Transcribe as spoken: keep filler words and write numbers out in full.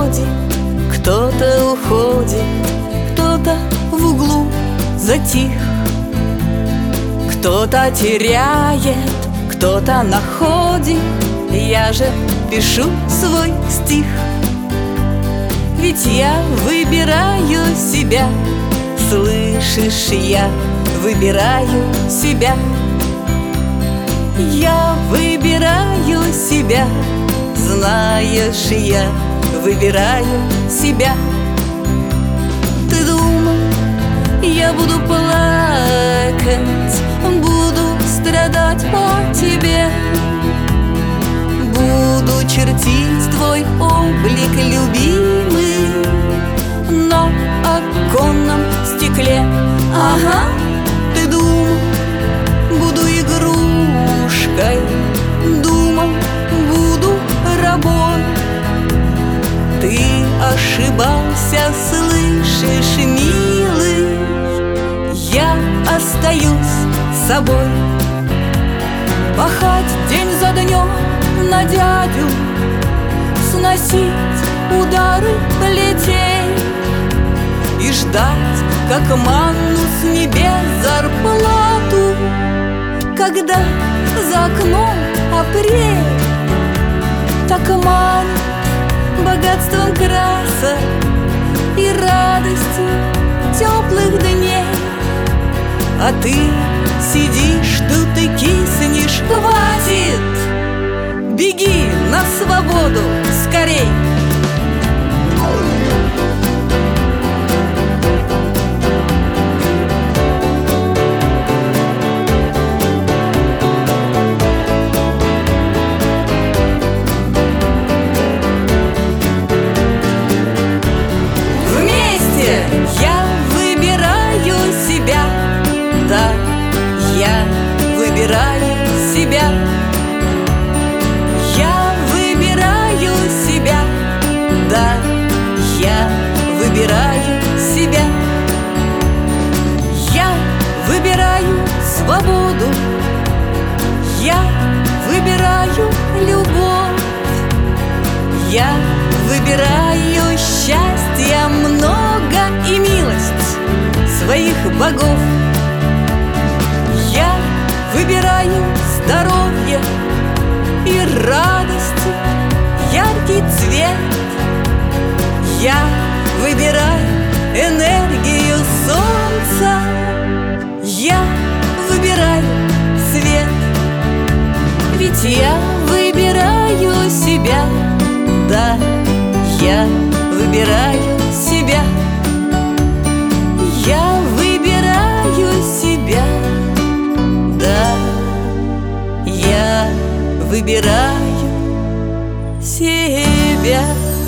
приходит, кто-то уходит, кто-то в углу затих, кто-то теряет, кто-то находит. Я же пишу свой стих, ведь я выбираю себя. Слышишь, я выбираю себя. Я выбираю себя. Знаешь, я выбираю себя. Ты думал, я буду плакать, буду страдать по тебе, буду чертить твой облик любимый на оконном стекле. Ага, ты думал, буду игрушкой, думал, буду рабом. Ты ошибался, слышишь, милый, я остаюсь собой. Пахать день за днем на дядю, сносить удары плетей и ждать, как манну с небес зарплату, когда за окном апрель так манит богатством красок и радостью теплых дней. А ты сидишь тут и киснешь. Хватит! Беги на свободу скорей! Вместе я выбираю себя. Да, я выбираю себя. Я выбираю себя. Да, я выбираю себя. Я выбираю свободу. Я выбираю любовь. Я выбираю счастье много и милость своих богов. Я выбираю здоровье и радости, яркий цвет. Я выбираю энергию солнца. Я выбираю свет, ведь я выбираю себя. Да, я выбираю себя. Я выбираю себя. Да, я выбираю себя.